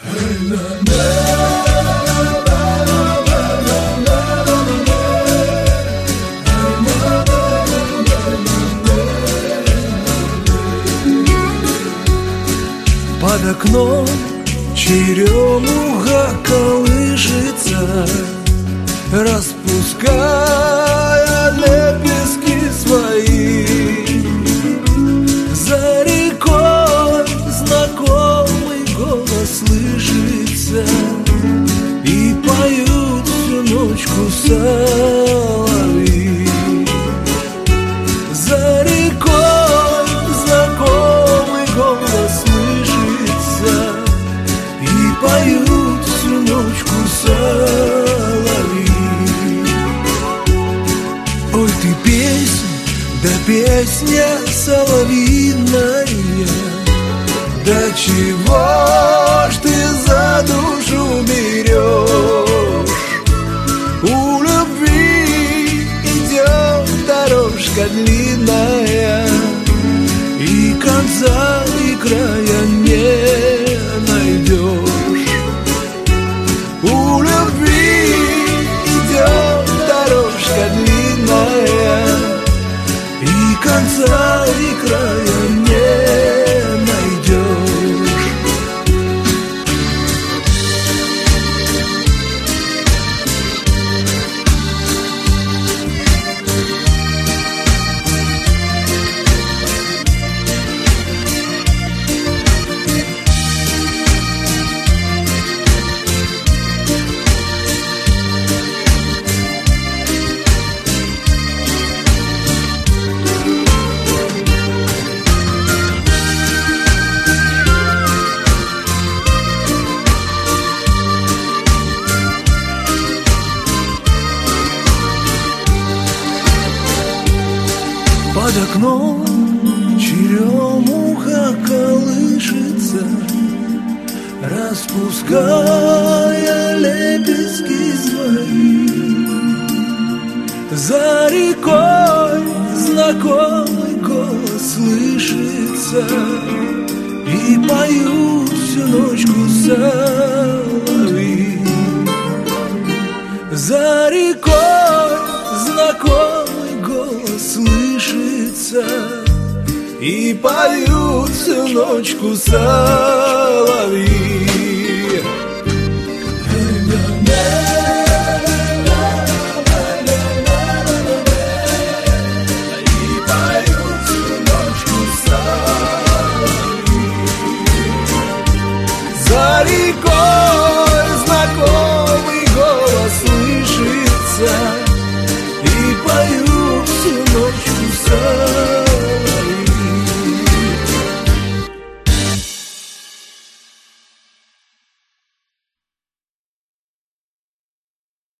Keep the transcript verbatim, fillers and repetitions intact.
Под окном черемуха колышется, распуская лепестки свои. За рекой знакомый голос слышится, и поют всю ночку соловьи. За рекой знакомый голос слышится, и поют всю ночку соловьи. Ой, ты песня, да песня соловьиная, да чего ж ты за душу берешь? У любви идет дорожка длинная, и конца и края не найдешь. У любви идет дорожка длинная, и конца и края не найдешь. Под окном черемуха колышется, распуская лепестки свои. За рекой знакомый голос слышится, и поют всю ночку соловьи. За рекой знакомый голос слышится, и поют всю ночку соловьи. И поют всю ночку соловьи. За рекой